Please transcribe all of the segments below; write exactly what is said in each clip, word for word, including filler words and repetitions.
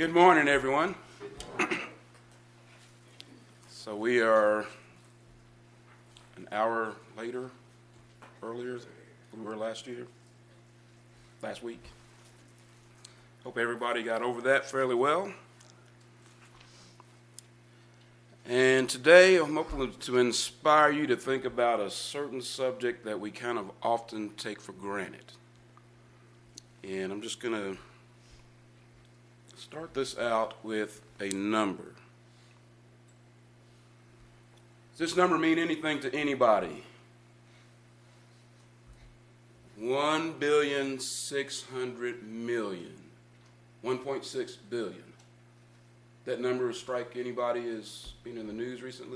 Good morning, everyone. So we are an hour later, earlier than we were last year, last week. Hope everybody got over that fairly well. And today I'm hoping to inspire you to think about a certain subject that we kind of often take for granted. And I'm just going to start this out with a number. Does this number mean anything to anybody? One billion six hundred million. One point six billion. That number strike anybody as being in the news recently?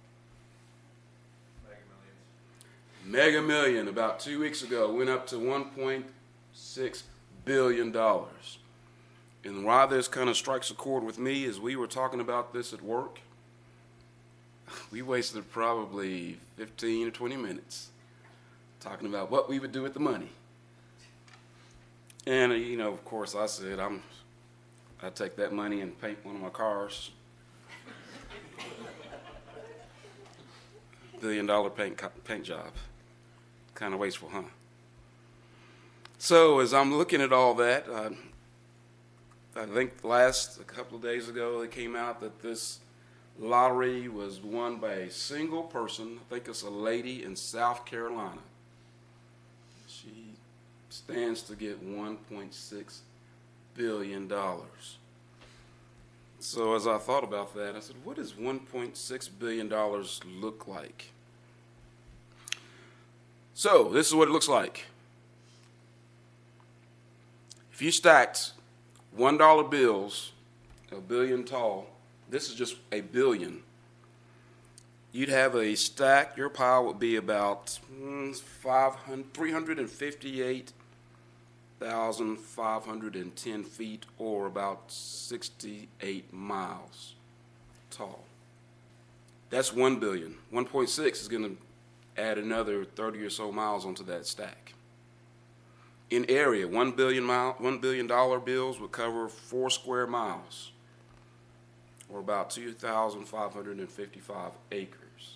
Mega Millions. Mega Million, about two weeks ago, went up to one point six billion dollars. And why this kind of strikes a chord with me is we were talking about this at work. We wasted probably fifteen or twenty minutes talking about what we would do with the money. And, you know, of course, I said, I'm, I'd take that money and paint one of my cars. Billion dollar paint, paint job. Kind of wasteful, huh? So as I'm looking at all that, uh, I think last, a couple of days ago, it came out that this lottery was won by a single person. I think it's a lady in South Carolina. She stands to get one point six billion dollars. So as I thought about that, I said, what does one point six billion dollars look like? So this is what it looks like. If you stacked one dollar bills, a billion tall, this is just a billion. You'd have a stack, your pile would be about three hundred fifty-eight thousand five hundred ten feet, or about sixty-eight miles tall. That's one billion. one point six is going to add another thirty or so miles onto that stack. In area, one billion mile, one billion dollar bills would cover four square miles, or about two thousand five hundred fifty-five acres.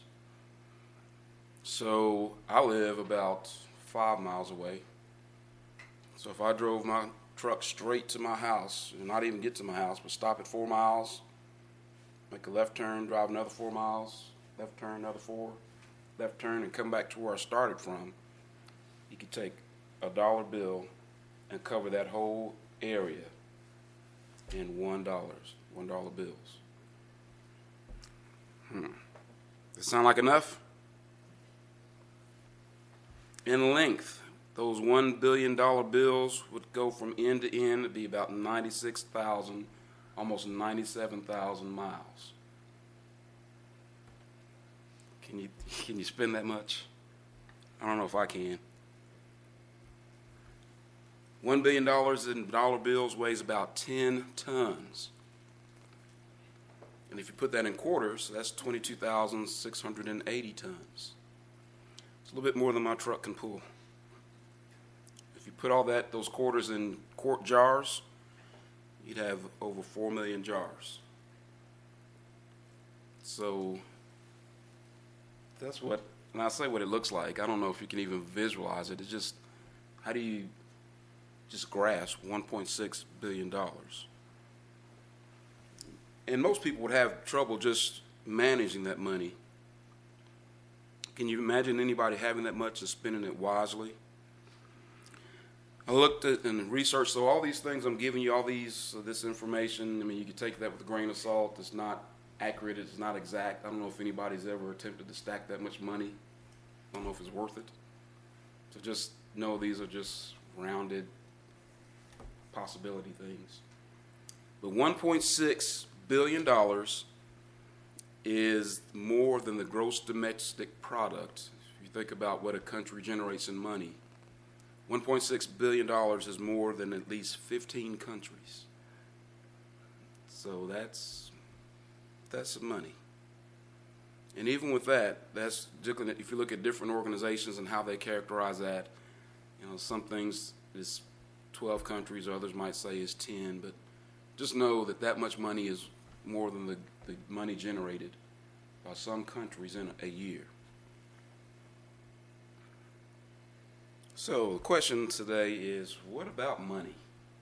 So I live about five miles away. So if I drove my truck straight to my house, and not even get to my house, but stop at four miles, make a left turn, drive another four miles, left turn, another four, left turn, and come back to where I started from, you could take a dollar bill and cover that whole area in one dollars, one dollar bills. Hmm. Does it sound like enough? In length, those one billion dollar bills would go from end to end to be about ninety-six thousand, almost ninety-seven thousand miles. Can you can you spend that much? I don't know if I can. One billion dollars in dollar bills weighs about ten tons. And if you put that in quarters, that's twenty-two thousand six hundred eighty tons. It's a little bit more than my truck can pull. If you put all that, those quarters in quart jars, you'd have over four million jars. So that's what, and I say what it looks like. I don't know if you can even visualize it. It's just, how do you just grasp one point six billion dollars? And most people would have trouble just managing that money. Can you imagine anybody having that much and spending it wisely? I looked at and researched, so all these things I'm giving you, all these, uh, this information, I mean, you can take that with a grain of salt. It's not accurate, it's not exact. I don't know if anybody's ever attempted to stack that much money. I don't know if it's worth it. So just know these are just rounded possibility things. But one point six billion dollars is more than the gross domestic product. If you think about what a country generates in money, one point six billion dollars is more than at least fifteen countries. So that's that's some money. And even with that, that's if you look at different organizations and how they characterize that, you know, some things is twelve countries, others might say is ten, but just know that that much money is more than the, the money generated by some countries in a, a year. So the question today is, what about money?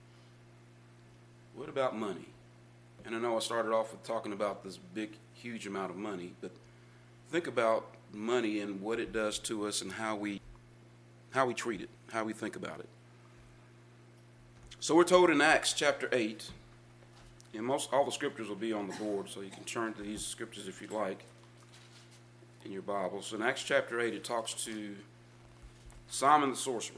What about money? And I know I started off with talking about this big, huge amount of money, but think about money and what it does to us and how we how we treat it, how we think about it. So we're told in Acts chapter eight, and most all the scriptures will be on the board, so you can turn to these scriptures if you'd like in your Bibles. So in Acts chapter eight, it talks to Simon the sorcerer.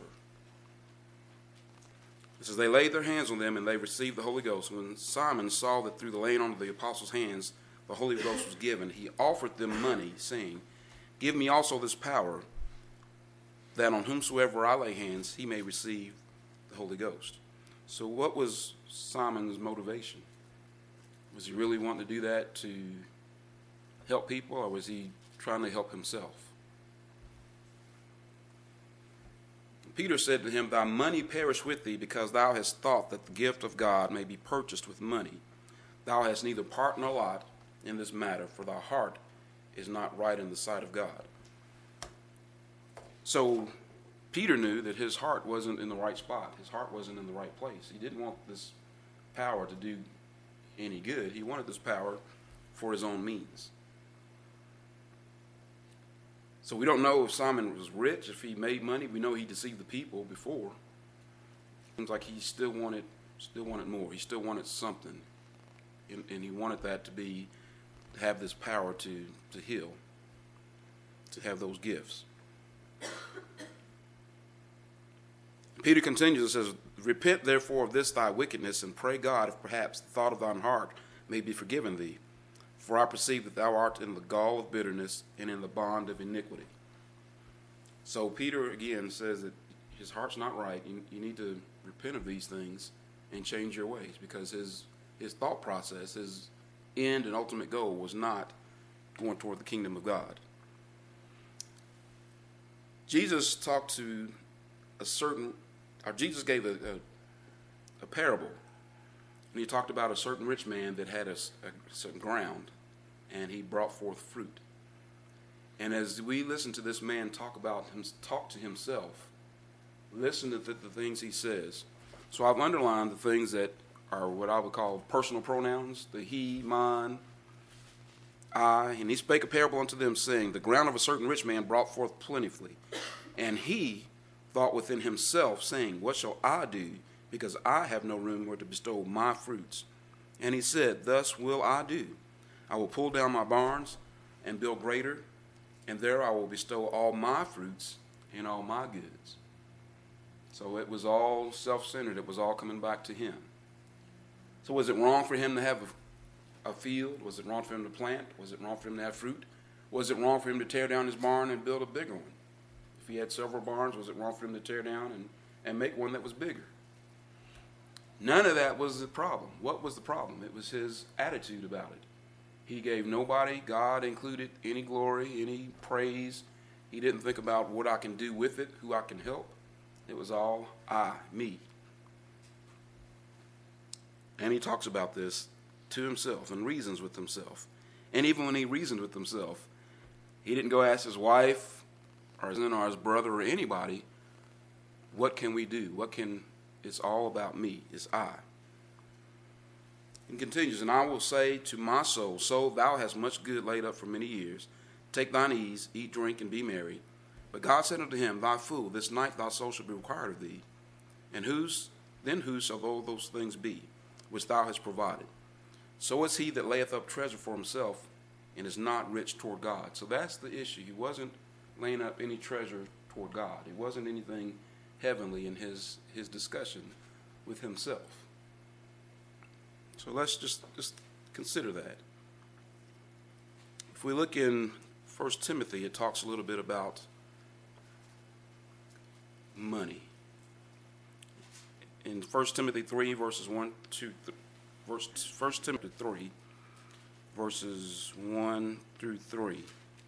It says, they laid their hands on them and they received the Holy Ghost. When Simon saw that through the laying on of the apostles' hands the Holy Ghost was given, he offered them money, saying, give me also this power, that on whomsoever I lay hands, he may receive the Holy Ghost. So what was Simon's motivation? Was he really wanting to do that to help people, or was he trying to help himself? Peter said to him, thy money perish with thee, because thou hast thought that the gift of God may be purchased with money. Thou hast neither part nor lot in this matter, for thy heart is not right in the sight of God. So Peter knew that his heart wasn't in the right spot. His heart wasn't in the right place. He didn't want this power to do any good. He wanted this power for his own means. So we don't know if Simon was rich, if he made money. We know he deceived the people before. Seems like he still wanted, still wanted more. He still wanted something, and, and he wanted that to be, to have this power to to heal, to have those gifts. Peter continues and says, repent therefore of this thy wickedness, and pray God if perhaps the thought of thine heart may be forgiven thee. For I perceive that thou art in the gall of bitterness and in the bond of iniquity. So Peter again says that his heart's not right. You, you need to repent of these things and change your ways, because his his thought process, his end and ultimate goal was not going toward the kingdom of God. Jesus talked to a certain, or Jesus gave a, a, a parable. And he talked about a certain rich man that had a, a certain ground, and he brought forth fruit. And as we listen to this man talk about him, talk to himself, listen to the, the things he says. So I've underlined the things that are what I would call personal pronouns: the he, mine, I. And he spake a parable unto them, saying, the ground of a certain rich man brought forth plentifully. And he thought within himself, saying, what shall I do? Because I have no room where to bestow my fruits. And he said, thus will I do. I will pull down my barns and build greater, and there I will bestow all my fruits and all my goods. So it was all self-centered. It was all coming back to him. So was it wrong for him to have a, a field? Was it wrong for him to plant? Was it wrong for him to have fruit? Was it wrong for him to tear down his barn and build a bigger one? If he had several barns, was it wrong for him to tear down and, and make one that was bigger? None of that was the problem. What was the problem? It was his attitude about it. He gave nobody, God included, any glory, any praise. He didn't think about what I can do with it, who I can help. It was all I, me. And he talks about this to himself and reasons with himself. And even when he reasoned with himself, he didn't go ask his wife or his, or his brother or anybody, what can we do? What can... It's all about me. It's I. And continues, and I will say to my soul, soul, thou hast much good laid up for many years. Take thine ease, eat, drink, and be merry. But God said unto him, thy fool, this night thy soul shall be required of thee. And whose, then whose shall all those things be, which thou hast provided? So is he that layeth up treasure for himself, and is not rich toward God. So that's the issue. He wasn't laying up any treasure toward God. It wasn't anything heavenly in his his discussion with himself. So let's just just consider that. If we look in First Timothy, it talks a little bit about money. In First Timothy three, verses one, two, th- verse First Timothy three, verses one through three.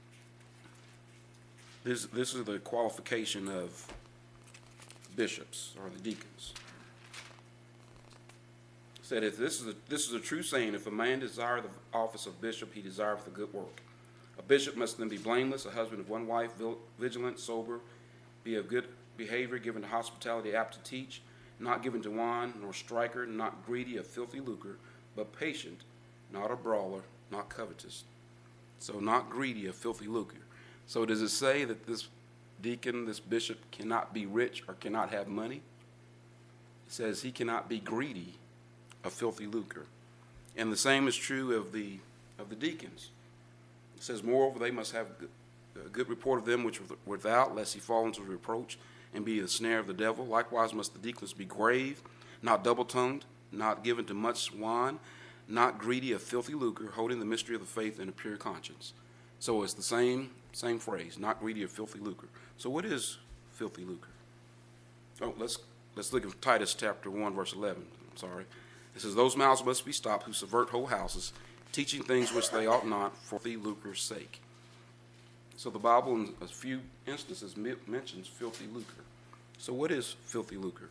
This this is the qualification of bishops or the deacons. said, if this is a, this is a true saying, if a man desire the office of bishop, he desireth the good work. A bishop must then be blameless, a husband of one wife, vigilant, sober, be of good behavior, given to hospitality, apt to teach, not given to wine, nor striker, not greedy of filthy lucre, but patient, not a brawler, not covetous. So not greedy of filthy lucre. So does it say that this deacon, this bishop, cannot be rich or cannot have money? It says he cannot be greedy of filthy lucre. And the same is true of the of the deacons. It says, moreover, they must have a good report of them which are without, lest he fall into reproach and be the snare of the devil. Likewise must the deacons be grave, not double-tongued, not given to much wine, not greedy of filthy lucre, holding the mystery of the faith in a pure conscience. So it's the same same phrase, not greedy of filthy lucre. So what is filthy lucre? Oh, let's let's look at Titus chapter one, verse eleven. I'm sorry. It says, those mouths must be stopped who subvert whole houses, teaching things which they ought not for the lucre's sake. So the Bible in a few instances mentions filthy lucre. So what is filthy lucre?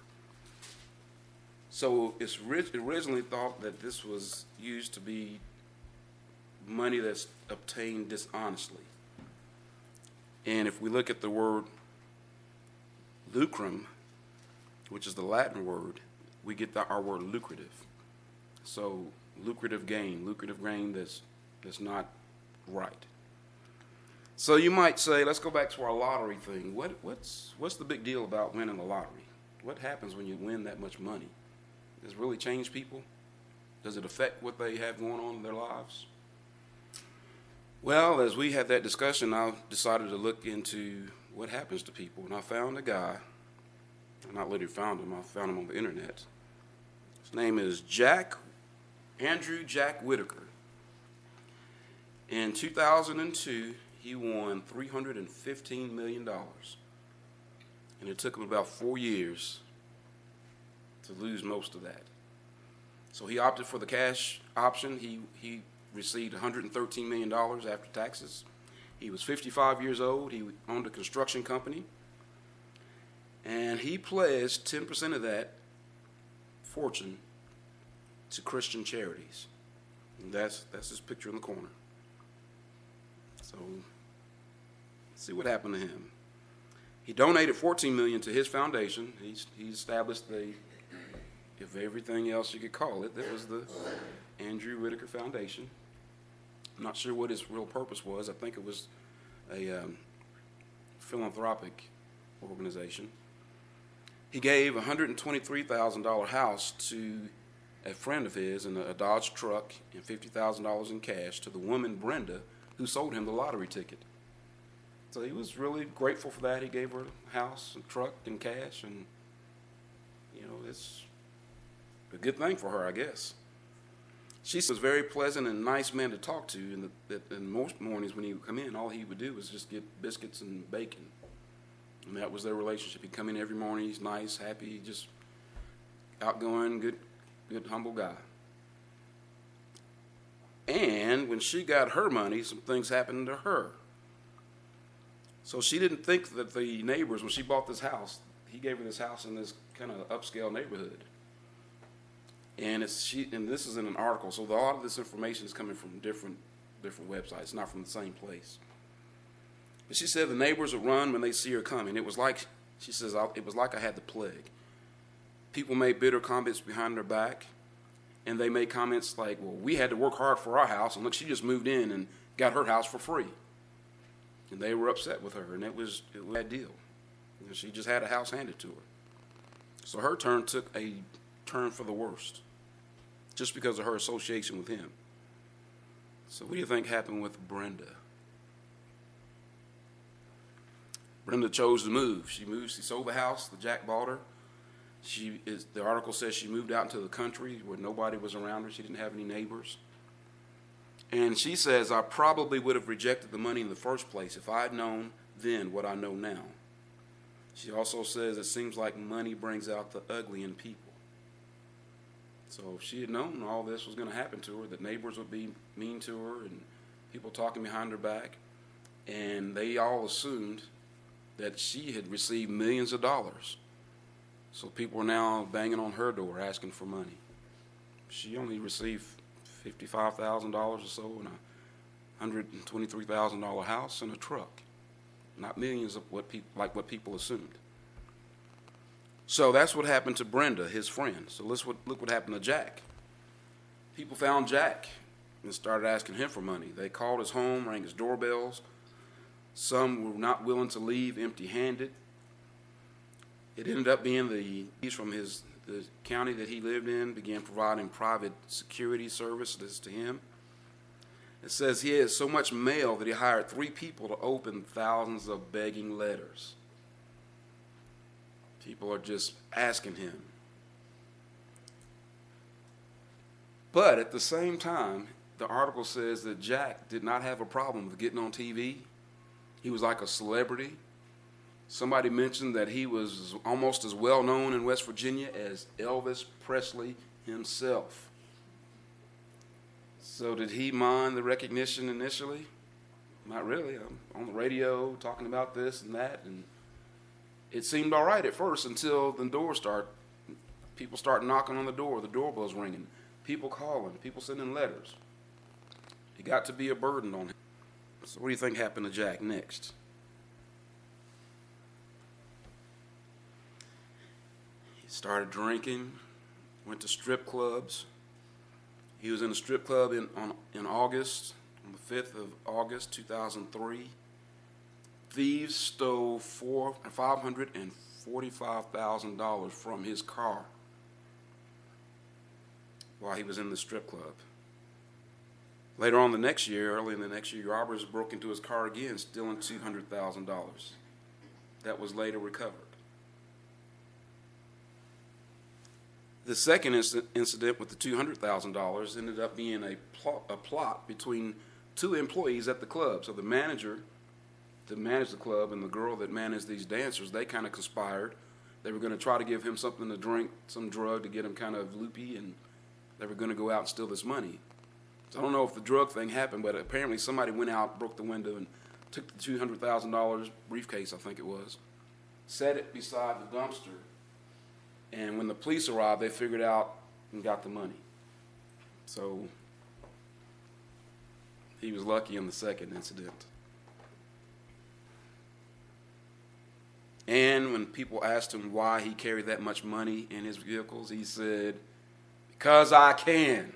So it's originally thought that this was used to be money that's obtained dishonestly. And if we look at the word lucrum, which is the Latin word, we get the, our word lucrative. So lucrative gain, lucrative gain that's that's not right. So you might say, let's go back to our lottery thing. What what's what's the big deal about winning the lottery? What happens when you win that much money? Does it really change people? Does it affect what they have going on in their lives? Well, as we had that discussion, I decided to look into what happens to people. And I found a guy. I not literally found him. I found him on the internet. His name is Jack, Andrew Jack Whitaker. In two thousand two, he won three hundred fifteen million dollars. And it took him about four years to lose most of that. So he opted for the cash option. He he received one hundred thirteen million dollars after taxes. He was fifty-five years old. He owned a construction company. And he pledged ten percent of that fortune to Christian charities. And that's that's his picture in the corner. So let's see what happened to him. He donated fourteen million dollars to his foundation. He's he established the, if everything else you could call it, that was the Andrew Whitaker Foundation. I'm not sure what his real purpose was. I think it was a um, philanthropic organization. He gave a one hundred twenty-three thousand dollars house to a friend of his in a Dodge truck and fifty thousand dollars in cash to the woman Brenda who sold him the lottery ticket. So he was really grateful for that. He gave her a house and truck and cash, and you know, it's a good thing for her, I guess. She was very pleasant and nice man to talk to, and that in most mornings when he would come in, all he would do was just get biscuits and bacon. And that was their relationship. He'd come in every morning, he's nice, happy, just outgoing, good, good, humble guy. And when she got her money, some things happened to her. So she didn't think that the neighbors, when she bought this house, he gave her this house in this kind of upscale neighborhood. And it's she, and this is in an article, so a lot of this information is coming from different different websites, not from the same place. But she said the neighbors would run when they see her coming. It was like, she says, it was like I had the plague. People made bitter comments behind her back, and they made comments like, well, we had to work hard for our house, and look, she just moved in and got her house for free. And they were upset with her, and it was, it was a bad deal. You know, she just had a house handed to her. So her turn took a turn for the worst, just because of her association with him. So what do you think happened with Brenda? Brenda chose to move. She moved. She sold the house that Jack bought her. She is. The article says she moved out into the country where nobody was around her. She didn't have any neighbors. And she says, I probably would have rejected the money in the first place if I had known then what I know now. She also says it seems like money brings out the ugly in people. So if she had known all this was going to happen to her, that neighbors would be mean to her and people talking behind her back, and they all assumed that she had received millions of dollars. So people are now banging on her door asking for money. she only received fifty-five thousand dollars or so in a one hundred twenty-three thousand dollars house and a truck. Not millions of what people like what people assumed. So that's what happened to Brenda, his friend. So let's what, look what happened to Jack. People found Jack and started asking him for money. They called his home, rang his doorbells. Some were not willing to leave empty-handed. It ended up being the police from his the county that he lived in began providing private security services to him. It says he had so much mail that he hired three people to open thousands of begging letters. People are just asking him. But at the same time, the article says that Jack did not have a problem with getting on T V. He was like a celebrity. Somebody mentioned that he was almost as well known in West Virginia as Elvis Presley himself. So did he mind the recognition initially? Not really. I'm on the radio talking about this and that, and it seemed all right at first until the door start, people start knocking on the door, the doorbell's ringing, people calling, people sending letters. It got to be a burden on him. So what do you think happened to Jack next? He started drinking, went to strip clubs. He was in a strip club in on, in August, on the fifth of August, two thousand three. Thieves stole four five hundred and forty-five thousand dollars from his car while he was in the strip club. Later on the next year, early in the next year, robbers broke into his car again, stealing two hundred thousand dollars. That was later recovered. The second inc- incident with the two hundred thousand dollars ended up being a plot, a plot between two employees at the club. So the manager that managed the club and the girl that managed these dancers, they kind of conspired. They were going to try to give him something to drink, some drug to get him kind of loopy, and they were going to go out and steal this money. So I don't know if the drug thing happened, but apparently somebody went out, broke the window, and took the two hundred thousand dollars briefcase, I think it was, set it beside the dumpster. And when the police arrived, they figured out and got the money. So he was lucky in the second incident. And when people asked him why he carried that much money in his vehicles, he said, "Because I can."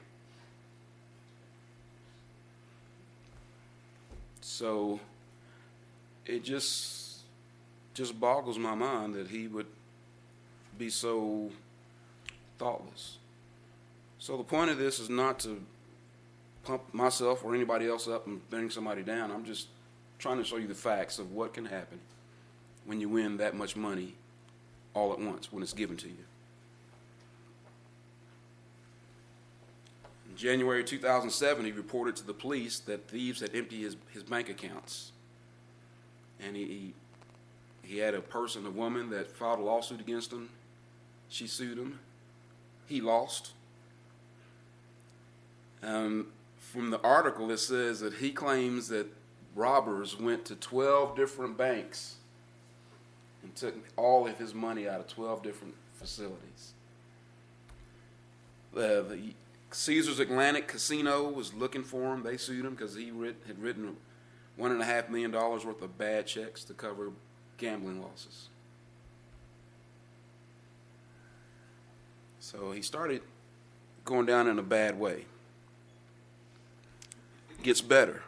So it just just boggles my mind that he would be so thoughtless. So the point of this is not to pump myself or anybody else up and bring somebody down. I'm just trying to show you the facts of what can happen when you win that much money all at once, when it's given to you. In January two thousand seven, he reported to the police that thieves had emptied his, his bank accounts. And he, he he had a person, a woman, that filed a lawsuit against him. She sued him. He lost. Um, from the article, it says that he claims that robbers went to twelve different banks and took all of his money out of twelve different facilities. Uh, the Caesars Atlantic Casino was looking for him. They sued him because he writ, had written one and a half million dollars worth of bad checks to cover gambling losses. So he started going down in a bad way. It gets better.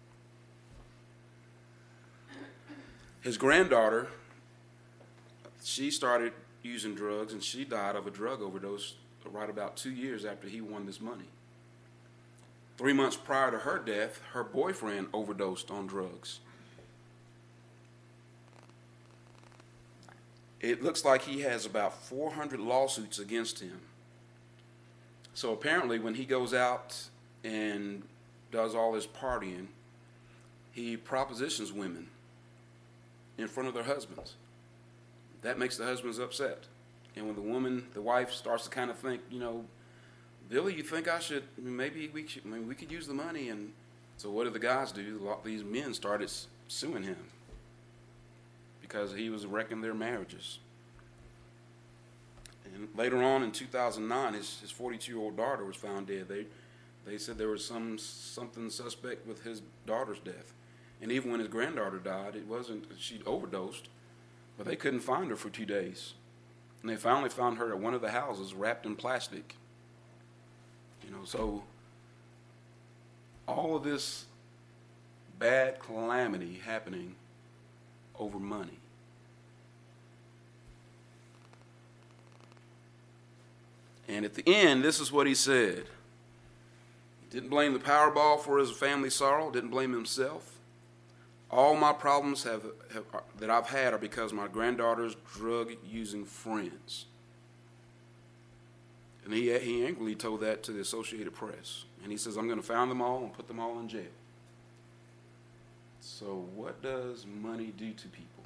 His granddaughter, she started using drugs, and she died of a drug overdose right about two years after he won this money. Three months prior to her death, her boyfriend overdosed on drugs. It looks like he has about four hundred lawsuits against him. So apparently when he goes out and does all his partying, he propositions women in front of their husbands. That makes the husbands upset. And when the woman, the wife, starts to kind of think, you know, Billy, you think I should, maybe we should, I mean, we could use the money. And so what did the guys do? A lot of these men started suing him because he was wrecking their marriages. And later on in two thousand nine, his his forty-two-year-old daughter was found dead. They they said there was some something suspect with his daughter's death. And even when his granddaughter died, it wasn't she'd overdosed, but they couldn't find her for two days. And they finally found her at one of the houses wrapped in plastic. You know, so all of this bad calamity happening over money. And at the end, this is what he said. He didn't blame the Powerball for his family's sorrow, didn't blame himself. All my problems have, have that I've had are because my granddaughter's drug-using friends. And he, he angrily told that to the Associated Press. And he says, I'm going to find them all and put them all in jail. So what does money do to people?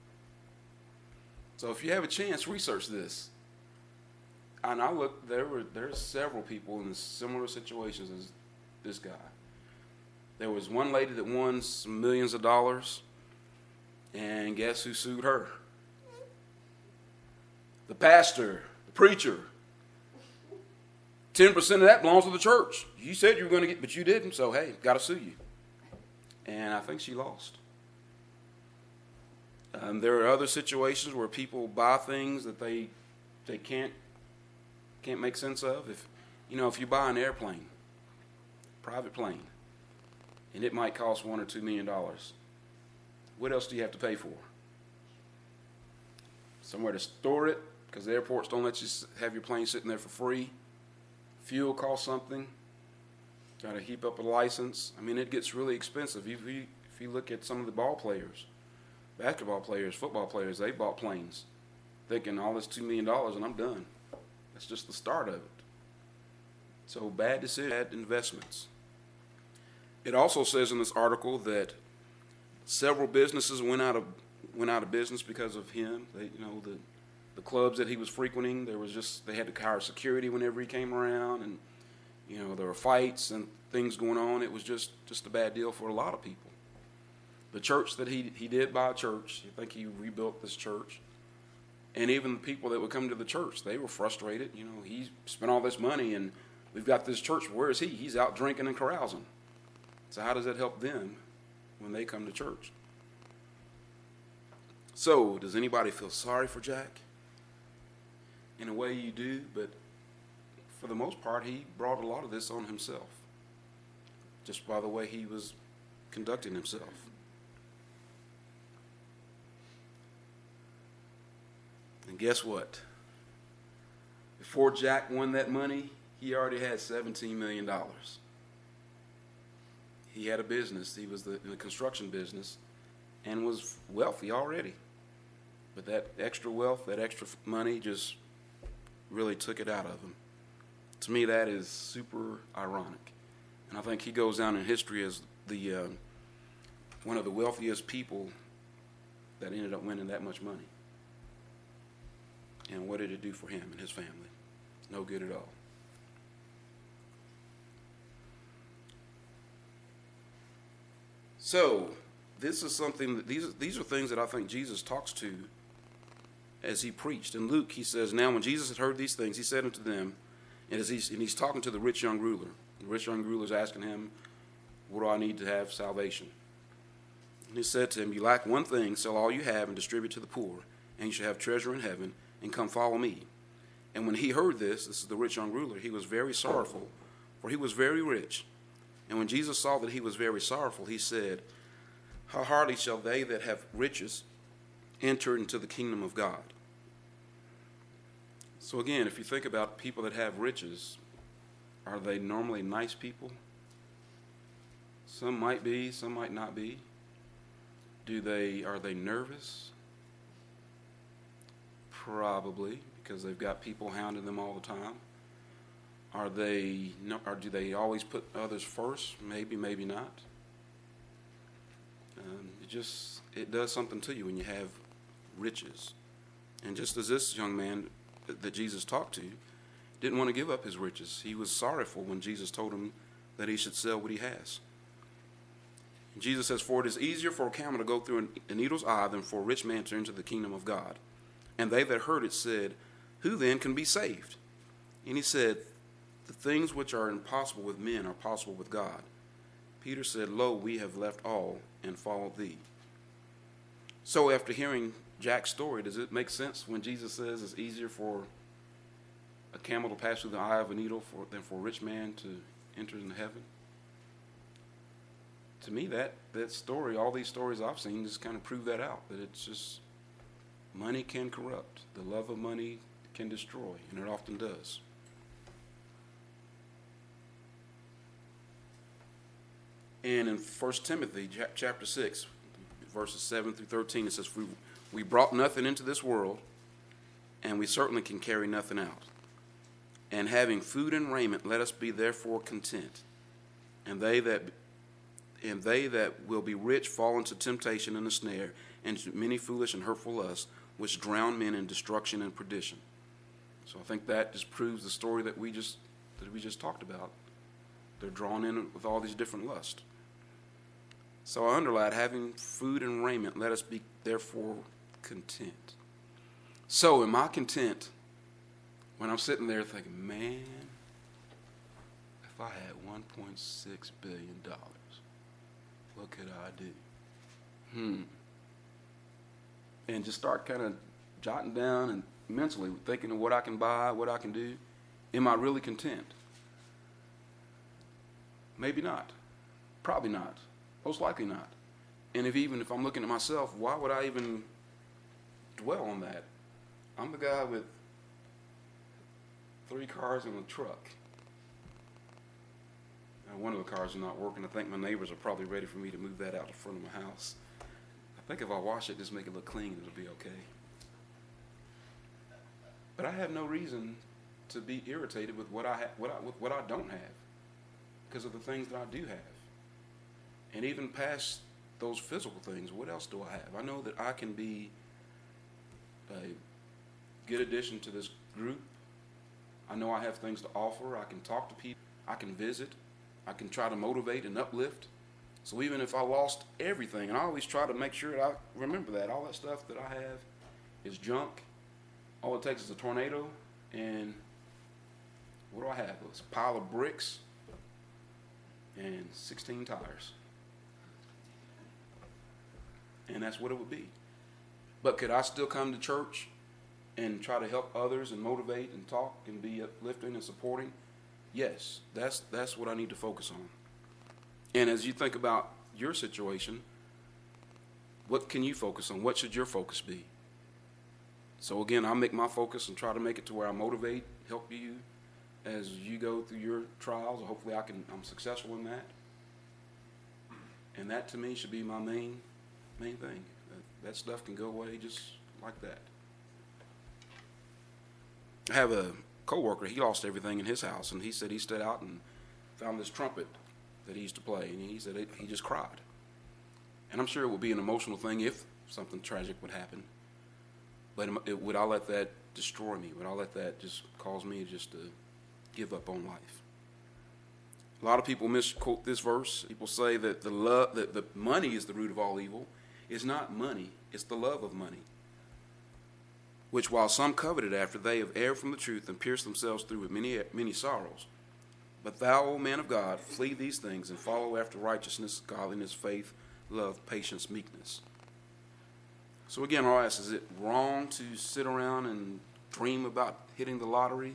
So if you have a chance, research this. And I looked, there were there's several people in similar situations as this guy. There was one lady that won some millions of dollars, and guess who sued her? The pastor, the preacher. ten percent of that belongs to the church. You said you were going to get, but you didn't, so hey, got to sue you. And I think she lost. Um, there are other situations where people buy things that they they can't can't make sense of. If you know, if you buy an airplane, private plane, and it might cost one or two million dollars, what else do you have to pay for? Somewhere to store it, because the airports don't let you have your plane sitting there for free. Fuel costs something. Got to heap up a license. I mean, it gets really expensive. If you, if you look at some of the ball players, basketball players, football players, they bought planes thinking all this two million dollars and I'm done. That's just the start of it. So bad decisions, bad investments. It also says in this article that several businesses went out of went out of business because of him. They, you know, the the clubs that he was frequenting, there was just they had to hire security whenever he came around, and you know there were fights and things going on. It was just just a bad deal for a lot of people. The church that he he did buy a church. I think he rebuilt this church. And even the people that would come to the church, they were frustrated. You know, he spent all this money, and we've got this church. Where is he? He's out drinking and carousing. So how does that help them when they come to church? So does anybody feel sorry for Jack? In a way you do, but for the most part, he brought a lot of this on himself, just by the way he was conducting himself. And guess what? Before Jack won that money, he already had seventeen million dollars. He had a business. He was the, in the construction business and was wealthy already. But that extra wealth, that extra money just really took it out of him. To me, that is super ironic. And I think he goes down in history as the uh, one of the wealthiest people that ended up winning that much money. And what did it do for him and his family? No good at all. So, this is something that these these are things that I think Jesus talks to as he preached. In Luke, he says, "Now when Jesus had heard these things, he said unto them," and, as he's, and he's talking to the rich young ruler. The rich young ruler is asking him, "What do I need to have salvation?" And he said to him, "You lack one thing, sell all you have and distribute to the poor, and you shall have treasure in heaven, and come follow me." And when he heard this, this is the rich young ruler, he was very sorrowful, for he was very rich. And when Jesus saw that he was very sorrowful, he said, "How hardly shall they that have riches enter into the kingdom of God?" So again, if you think about people that have riches, are they normally nice people? Some might be, some might not be. Do they, are they nervous? Probably, because they've got people hounding them all the time. Are they, or do they always put others first? Maybe, maybe not. Um, it just, it does something to you when you have riches. And just as this young man that Jesus talked to didn't want to give up his riches, he was sorrowful when Jesus told him that he should sell what he has. And Jesus says, "For it is easier for a camel to go through a needle's eye than for a rich man to enter into the kingdom of God." And they that heard it said, Who then can be saved? And he said, the things which are impossible with men are possible with God. Peter said, lo, we have left all and followed thee. So after hearing Jack's story, does it make sense when Jesus says it's easier for a camel to pass through the eye of a needle for, than for a rich man to enter into heaven? To me, that, that story, all these stories I've seen, just kind of prove that out, that it's just money can corrupt. The love of money can destroy, and it often does. And in First Timothy chapter six, verses seven through thirteen, it says, we, we brought nothing into this world, and we certainly can carry nothing out. And having food and raiment, let us be therefore content. And they that and they that will be rich fall into temptation and a snare, and into many foolish and hurtful lusts, which drown men in destruction and perdition. So I think that just proves the story that we just that we just talked about. They're drawn in with all these different lusts. So I underline, having food and raiment, let us be therefore content. So am I content when I'm sitting there thinking, man, if I had one point six billion dollars, what could I do? Hmm. And just start kind of jotting down and mentally thinking of what I can buy, what I can do. Am I really content? Maybe not. Probably not. Most likely not. And if even if I'm looking at myself, why would I even dwell on that? I'm the guy with three cars and a truck. Now, one of the cars is not working. I think my neighbors are probably ready for me to move that out the front of my house. I think if I wash it, just make it look clean, it'll be okay. But I have no reason to be irritated with what I ha- what I with what I don't have, because of the things that I do have. And even past those physical things, what else do I have? I know that I can be a good addition to this group. I know I have things to offer. I can talk to people. I can visit. I can try to motivate and uplift. So even if I lost everything, and I always try to make sure that I remember that, all that stuff that I have is junk. All it takes is a tornado, and what do I have? It's a pile of bricks and sixteen tires. And that's what it would be. But could I still come to church and try to help others and motivate and talk and be uplifting and supporting? Yes, that's that's what I need to focus on. And as you think about your situation, what can you focus on? What should your focus be? So again, I'll make my focus and try to make it to where I motivate, help you as you go through your trials. Hopefully I can, I'm successful in that. And that to me should be my main main thing. That, that stuff can go away just like that. I have a coworker, he lost everything in his house, and he said he stood out and found this trumpet that he used to play, and he said it, he just cried. And I'm sure it would be an emotional thing if something tragic would happen. But it, would I let that destroy me? Would I let that just cause me just to give up on life? A lot of people misquote this verse. People say that the love, that the money is the root of all evil. It's not money; it's the love of money, which while some coveted after, they have erred from the truth and pierced themselves through with many many sorrows. But thou, O man of God, flee these things and follow after righteousness, godliness, faith, love, patience, meekness. So again, I'll ask, is it wrong to sit around and dream about hitting the lottery?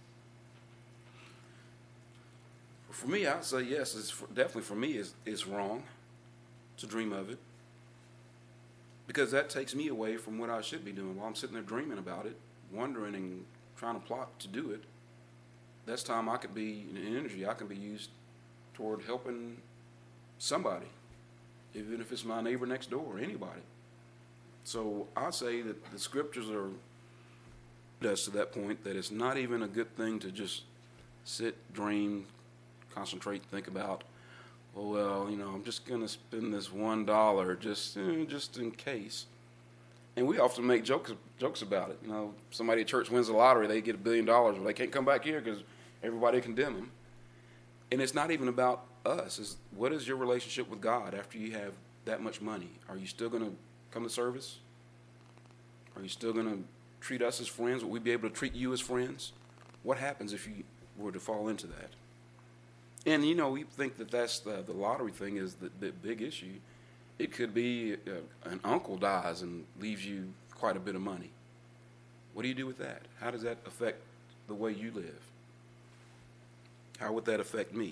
For me, I'd say yes. It's for, definitely for me, it's, it's wrong to dream of it, because that takes me away from what I should be doing. While I'm sitting there dreaming about it, wondering and trying to plot to do it, that's time I could be, in energy I can be used toward helping somebody, even if it's my neighbor next door or anybody. So I say that the scriptures are us to that point that it's not even a good thing to just sit, dream, concentrate, think about, oh, well, you know, I'm just going to spend this one dollar just, eh, just in case. And we often make jokes jokes about it. You know, somebody at church wins the lottery, they get a billion dollars, but they can't come back here because everybody condemn them. And it's not even about us. It's what is your relationship with God after you have that much money? Are you still going to come to service? Are you still going to treat us as friends? Would we be able to treat you as friends? What happens if you were to fall into that? And, you know, we think that that's the, the lottery thing is the, the big issue. It could be uh, an uncle dies and leaves you quite a bit of money. What do you do with that? How does that affect the way you live? How would that affect me?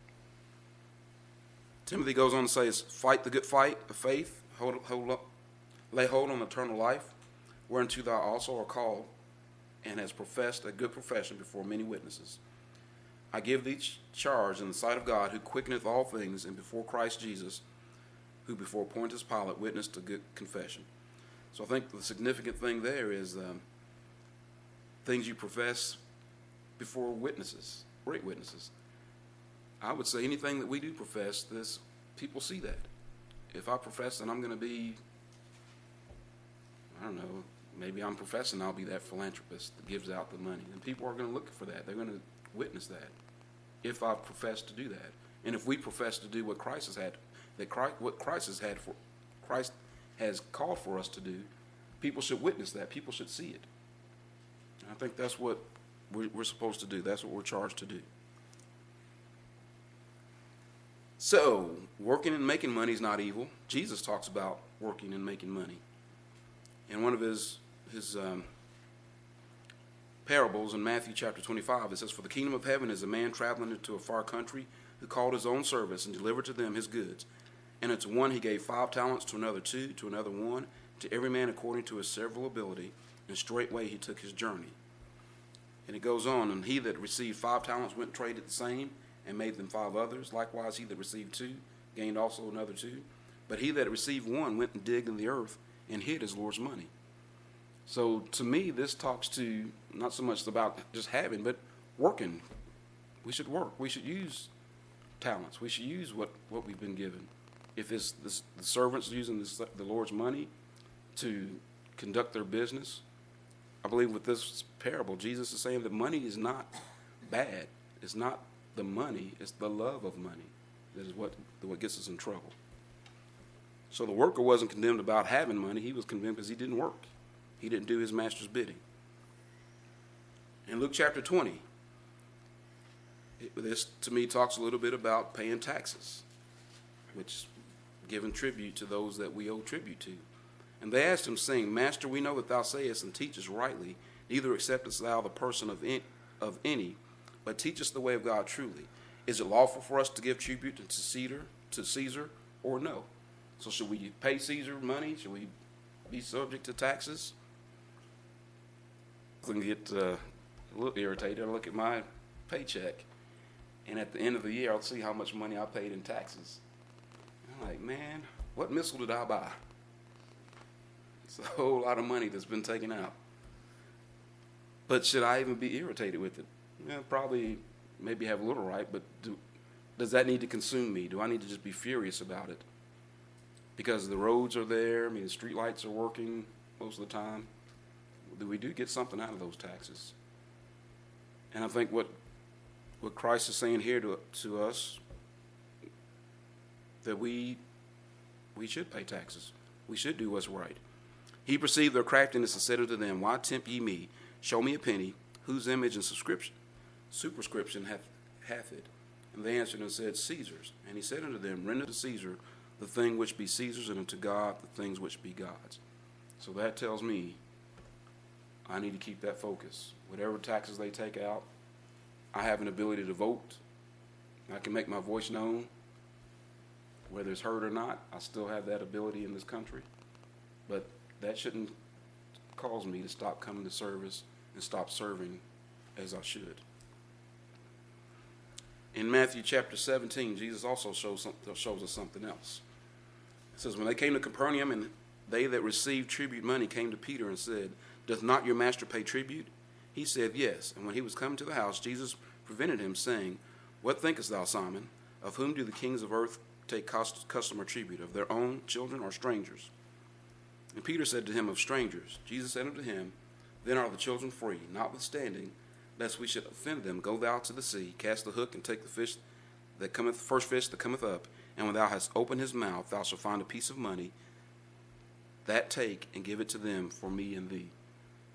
Timothy goes on to say, fight the good fight of faith, hold, hold up, lay hold on eternal life, whereunto thou also art called, and hast professed a good profession before many witnesses. I give thee charge in the sight of God, who quickeneth all things, and before Christ Jesus, who before Pontius Pilate witnessed a good confession. So I think the significant thing there is um, things you profess before witnesses, great witnesses. I would say anything that we do profess, this people see that. If I profess that I'm going to be, I don't know, maybe I'm professing I'll be that philanthropist that gives out the money, and people are going to look for that. They're going to witness that if I profess to do that. And if we profess to do what Christ has had, that Christ, what Christ has had for, Christ has called for us to do, people should witness that. People should see it. And I think that's what we're, we're supposed to do. That's what we're charged to do. So, working and making money is not evil. Jesus talks about working and making money. In one of his his um, parables in Matthew chapter twenty-five, it says, "For the kingdom of heaven is a man traveling into a far country, who called his own servants and delivered to them his goods. And unto one he gave five talents, to another two, to another one, to every man according to his several ability. And straightway he took his journey." And it goes on, "And he that received five talents went and traded the same, and made them five others. Likewise he that received two gained also another two. But he that received one went and digged in the earth and hid his Lord's money." So to me, this talks to not so much about just having, but working. We should work. We should use talents. We should use what, what we've been given. If it's the, the servants using the, the Lord's money to conduct their business, I believe with this parable, Jesus is saying that money is not bad. It's not the money, it's the love of money that is what, what gets us in trouble. So the worker wasn't condemned about having money. He was condemned because he didn't work. He didn't do his master's bidding. In Luke chapter twenty, it, this to me talks a little bit about paying taxes, which giving tribute to those that we owe tribute to. And they asked him, saying, "Master, we know that thou sayest and teachest rightly, neither acceptest thou the person of, in, of any, but teachest the way of God truly. Is it lawful for us to give tribute to Caesar, to Caesar, or no?" So should we pay Caesar money? Should we be subject to taxes? I can get uh, a little irritated. I look at my paycheck, and at the end of the year, I'll see how much money I paid in taxes. I'm like, man, what missile did I buy? It's a whole lot of money that's been taken out. But should I even be irritated with it? Yeah, probably, maybe have a little right, but do, does that need to consume me? Do I need to just be furious about it? Because the roads are there, I mean, the street lights are working most of the time. Do we do get something out of those taxes? And I think what what Christ is saying here to to us, that we we should pay taxes. We should do what's right. He perceived their craftiness and said unto them, "Why tempt ye me? Show me a penny, whose image and subscription, superscription hath, hath it?" And they answered and said, "Caesar's." And he said unto them, "Render to Caesar the thing which be Caesar's, and unto God the things which be God's." So that tells me I need to keep that focus. Whatever taxes they take out, I have an ability to vote. I can make my voice known. Whether it's heard or not, I still have that ability in this country. But that shouldn't cause me to stop coming to service and stop serving as I should. In Matthew chapter seventeen, Jesus also shows, some, shows us something else. It says, "When they came to Capernaum, and they that received tribute money came to Peter and said, Doth not your master pay tribute? He said, Yes. And when he was come to the house, Jesus prevented him, saying, What thinkest thou, Simon? Of whom do the kings of earth take custom or tribute? Of their own children or strangers? And Peter said to him, Of strangers. Jesus said unto him, Then are the children free. Notwithstanding, lest we should offend them, go thou to the sea, cast the hook, and take the fish that cometh, first fish that cometh up. And when thou hast opened his mouth, thou shalt find a piece of money. That take and give it to them for me and thee."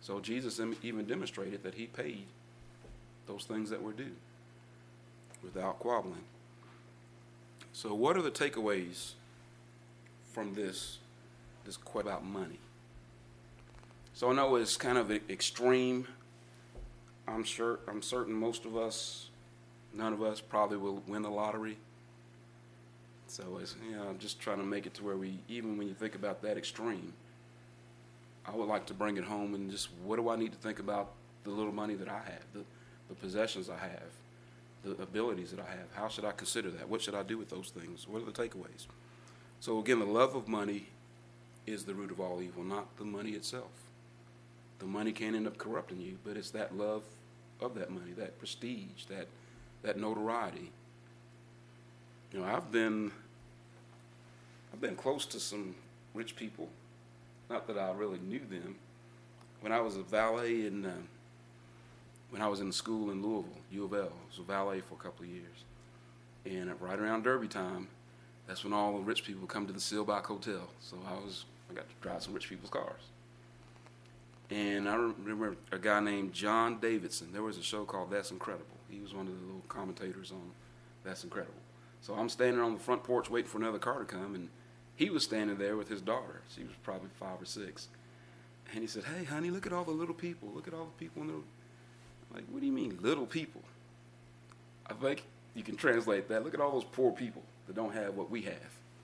So Jesus even demonstrated that he paid those things that were due without squabbling. So what are the takeaways from this, this question about money? So I know it's kind of extreme. I'm sure, I'm certain most of us, none of us probably will win the lottery. So it's, you know, I'm just trying to make it to where we, even when you think about that extreme, I would like to bring it home and just, what do I need to think about the little money that I have, the, the possessions I have, the abilities that I have? How should I consider that? What should I do with those things? What are the takeaways? So again, the love of money is the root of all evil, not the money itself. The money can end up corrupting you, but it's that love of that money, that prestige, that that notoriety. You know, I've been I've been close to some rich people. Not that I really knew them. When I was a valet in, uh, when I was in school in Louisville, U of L, I was a valet for a couple of years. And right around Derby time, that's when all the rich people come to the Seelbach Hotel. So I was, I got to drive some rich people's cars. And I remember a guy named John Davidson. There was a show called That's Incredible. He was one of the little commentators on That's Incredible. So I'm standing on the front porch waiting for another car to come, and he was standing there with his daughter. She was probably five or six. And he said, "Hey, honey, look at all the little people. Look at all the people in the..." I'm like, what do you mean, little people? I think you can translate that. Look at all those poor people that don't have what we have.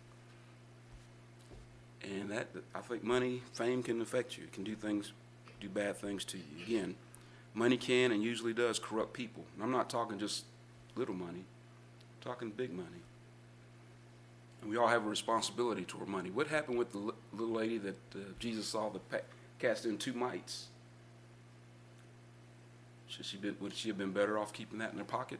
And that, I think money, fame can affect you. It can do things, do bad things to you. Again, money can and usually does corrupt people. And I'm not talking just little money. I'm talking big money. And we all have a responsibility toward money. What happened with the l- little lady that uh, Jesus saw that pa- cast in two mites? Should she been, would she have been better off keeping that in her pocket?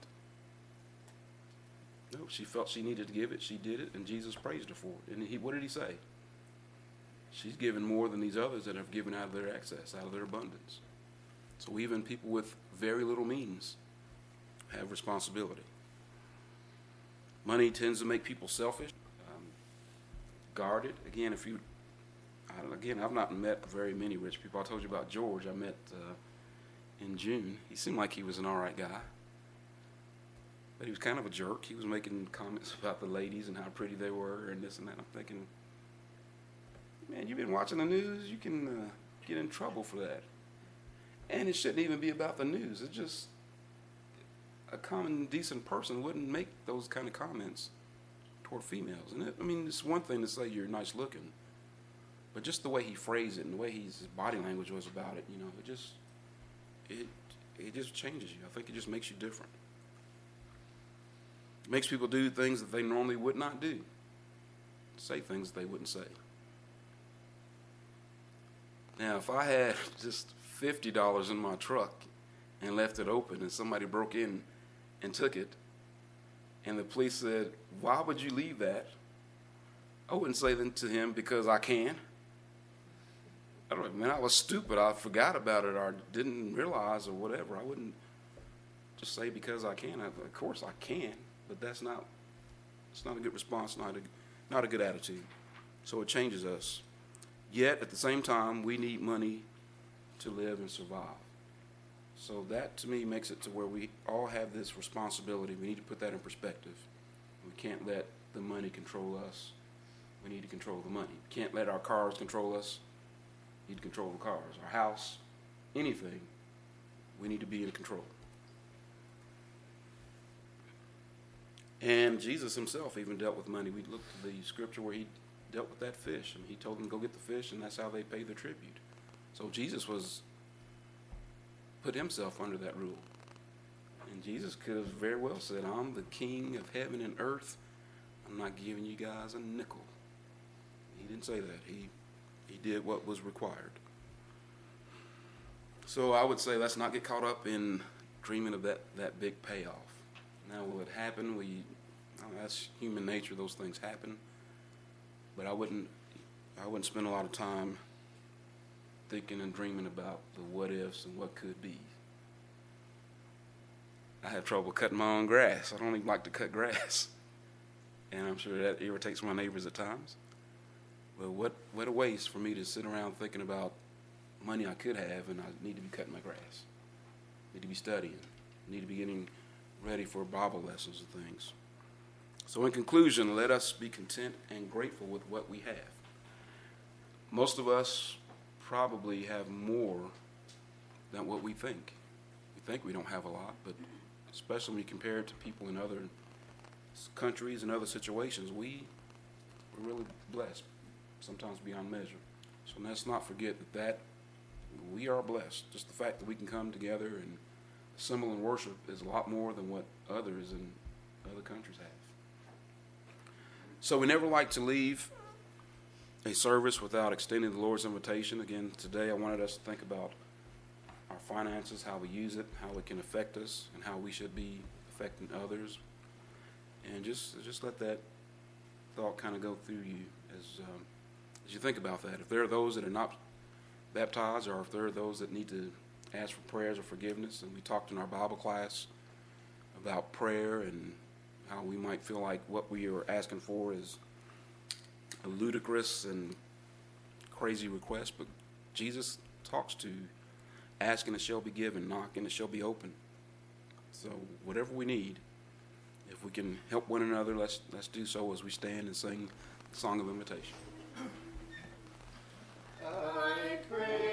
No, she felt she needed to give it. She did it, and Jesus praised her for it. And he, what did he say? She's given more than these others that have given out of their excess, out of their abundance. So even people with very little means have responsibility. Money tends to make people selfish. Guarded. Again, if you, I, again, I've not met very many rich people. I told you about George. I met uh, in June. He seemed like he was an all right guy, but he was kind of a jerk. He was making comments about the ladies and how pretty they were and this and that. I'm thinking, man, you've been watching the news. You can uh, get in trouble for that. And it shouldn't even be about the news. It's just a common, decent person wouldn't make those kind of comments toward females. And it, I mean, it's one thing to say you're nice looking, but just the way he phrased it and the way he's, his body language was about it, you know, it just, it, it just changes you. I think it just makes you different. It makes people do things that they normally would not do, say things that they wouldn't say. Now, if I had just fifty dollars in my truck and left it open and somebody broke in and took it, and the police said, "Why would you leave that?" I wouldn't say that to him because I can. I don't know, man, I was stupid. I forgot about it or didn't realize or whatever. I wouldn't just say because I can. I, of course I can, but that's not, it's not a good response, not a, not a good attitude. So it changes us. Yet, at the same time, we need money to live and survive. So that, to me, makes it to where we all have this responsibility. We need to put that in perspective. We can't let the money control us. We need to control the money. We can't let our cars control us. We need to control the cars. Our house, anything, we need to be in control. And Jesus himself even dealt with money. We looked at the scripture where he dealt with that fish, and he told them to go get the fish, and that's how they paid their tribute. So Jesus was put himself under that rule. And Jesus could have very well said, "I'm the king of heaven and earth. I'm not giving you guys a nickel." He didn't say that. He he did what was required. So I would say let's not get caught up in dreaming of that, that big payoff. Now, will it happen? We, oh, that's human nature. Those things happen. But I wouldn't I wouldn't spend a lot of time thinking and dreaming about the what ifs and what could be. I have trouble cutting my own grass. I don't even like to cut grass. And I'm sure that irritates my neighbors at times. But what, what a waste for me to sit around thinking about money I could have, and I need to be cutting my grass. Need to be studying. Need to be getting ready for Bible lessons and things. So in conclusion, let us be content and grateful with what we have. Most of us probably have more than what we think. We think we don't have a lot, but especially when you compare it to people in other countries and other situations, we, we're really blessed, sometimes beyond measure. So let's not forget that, that we are blessed. Just the fact that we can come together and assemble and worship is a lot more than what others in other countries have. So we never like to leave a service without extending the Lord's invitation. Again, today I wanted us to think about our finances, how we use it, how it can affect us, and how we should be affecting others. And just just let that thought kind of go through you as um, as you think about that. If there are those that are not baptized, or if there are those that need to ask for prayers or forgiveness, and we talked in our Bible class about prayer and how we might feel like what we are asking for is a ludicrous and crazy request, but Jesus talks to ask and it shall be given, knock and it shall be open. So whatever we need, if we can help one another, let's let's do so as we stand and sing the song of invitation. I pray.